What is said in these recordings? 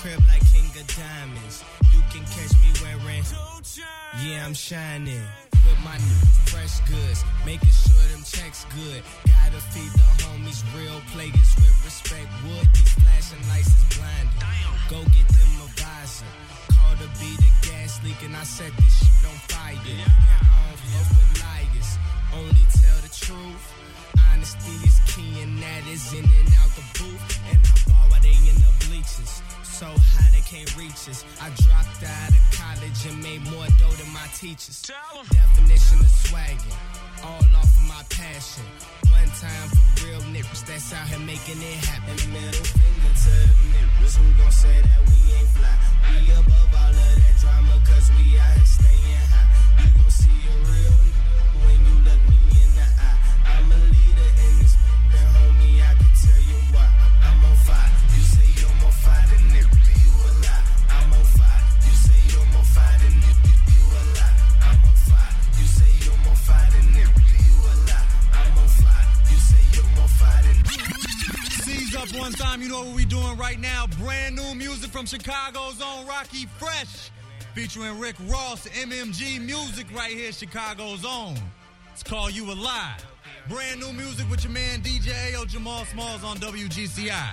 crib like King of Diamonds. You can catch me wearing, yeah, I'm shining. With my new fresh goods, making sure them checks good. Gotta feed the homies, real players with respect. Wood, these flashing lights is blinding. Go get them a visor. Call to be the gas leak and I set this shit on fire. And I don't fuck with liars, only tell the truth. Honesty is key and that is in and out the booth. And I ball while they in the bleachers, so high they can't reach us. I dropped out of college and made more dough than my teachers. Definition of swaggin', all off of my passion. One time for real niggas that's out here making it happen. Middle finger to the niggas who gon' say that we ain't fly. We above all of that drama cause we out here staying high. You gon' see a real nigga when you look me in the eye. I'm a leader in this and homie, I can tell you why. I'm on fire. You say you're more fire than nigga, you a lie. I'm on fire. You say you're more fire than nigga, you a lie. I'm on fire. You say you're more fire than nigga, you a lie. I'm on fire. You say you're more fire than nigga. Seize up one time, you know what we doing right now. Brand new music from Chicago's own Rocky Fresh, featuring Rick Ross, MMG Music right here, Chicago's own. It's called You a Lie. Brand new music with your man DJ Ayo Jamal Smalls on WGCI.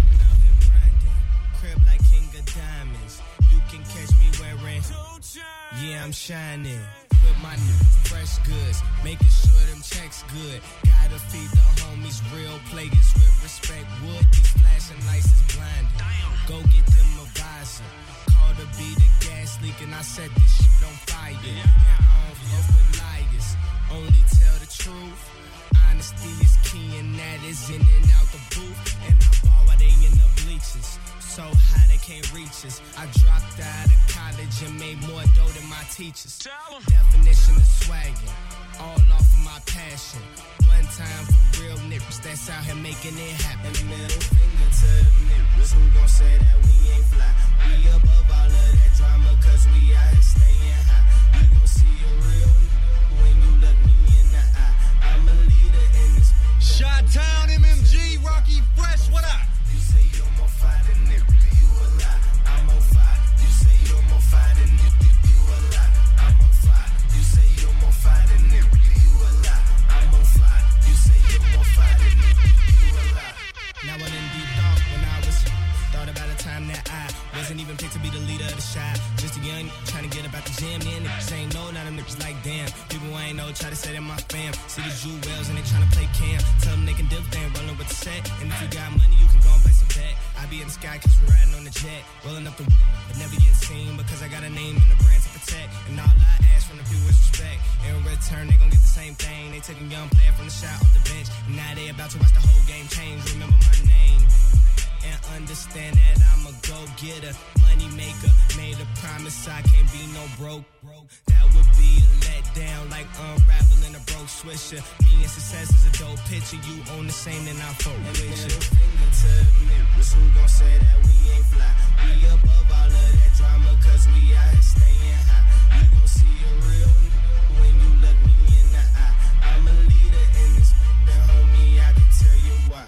Crib like King of Diamonds. You can catch me wearing, yeah, I'm shining. With my new fresh goods, making sure them checks good. Gotta feed the homies, real players with respect. Wood, these flashing lights is blinding. Go get them a visor. Call to be the gas leak and I set this shit on fire. And I don't fuck with liars, only tell the truth. Honesty is key and that is in and out the booth. And I ball while they in the bleachers, so high they can't reach us. I dropped out of college and made more dough than my teachers. Definition of swaggin', all off of my passion. One time for real niggas that's out here making it happen. Middle finger to the niggas who gon' say that we ain't fly. We above all of that drama cause we out here staying high. You gon' see a real nigga when you look me in the eye. I'm a leader in this. Chi-Town MMG, Rocky Fresh, what up? You say you're more fire than nigga, you a lie. I'm on fire. You say you're more fire than nigga, you a lie. I'm on fire. You say you're more fire than nigga, you a lie. I'm on fire. You say you're more fire than nigga, you a lie. Now I done deep thought when I was thought about a time that I wasn't even picked to be the leader of the shop. Just a young trying to get about the gym. Then niggas ain't know, now them niggas like damn. People I ain't know try to say that my fam. See the jewels and they trying to play cam. Tell them they can dip, they ain't rolling with the set. And if you got money, you can go and place a bet. I be in the sky cause we're riding on the jet. Rolling up the but never get seen because I got a name and a brand to protect. And all I ask from the people is respect. In return, they gon' get the same thing. They took a young player from the shot off the bench. And now they about to watch the whole game change. Remember my name and understand that I'm a go-getter, money maker. Made a promise I can't be no broke. That would be a letdown, like unraveling a broke swisher. Me and success is a dope picture. You own the same, then I fuck with you. Middle finger to the niggas who gon' say that we ain't fly. We above all of that drama cause we out here staying high. You gon' see a real nigga when you look me in the eye. I'm a leader in this and homie, I can tell you why.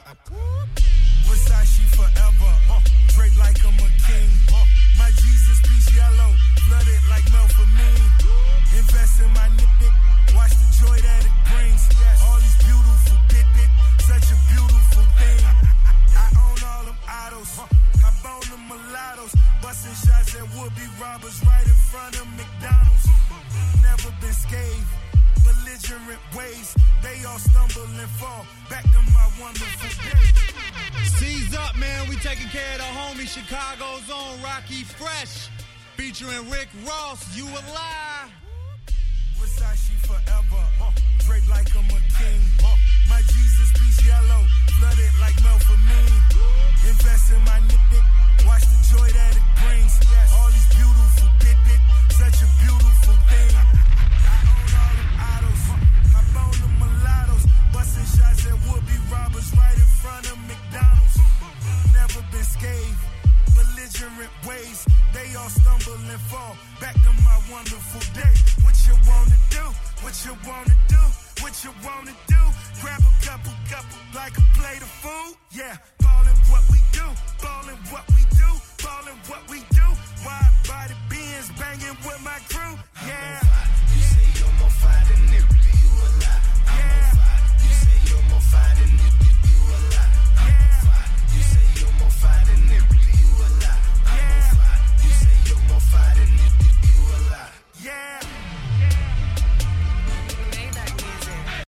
Versace forever, Drake like I'm a king. My Jesus piece yellow, flooded like melphamine. Invest in my nigga, watch the joy that it brings. All these beautiful bit, such a beautiful thing. I own all them autos, I bone them mulattoes, busting shots at would-be robbers right in front of McDonald's. Never been scathed, belligerent ways, they all stumble and fall. Back to my wonderful day. Seize up, man. We taking care of the homie Chicago's own Rocky Fresh, featuring Rick Ross. You a lie. Versace forever, Drake like I'm a king. My Jesus piece yellow, flooded like melphamine. Invest in my nigga, watch the joy that it brings. All these beautiful bit, such a beautiful thing. I own all them autos, I bone them mulattoes, busting shots at would-be robbers right in front of McDonald's. Never been scathed, belligerent ways, they all stumble and fall. Back to my wonderful day. What you wanna do? What you wanna do? What you wanna do? Grab a couple, like a plate of food. Yeah, ballin' what we do, ballin' what we do. ballin' what we do. Wide body Benz banging with my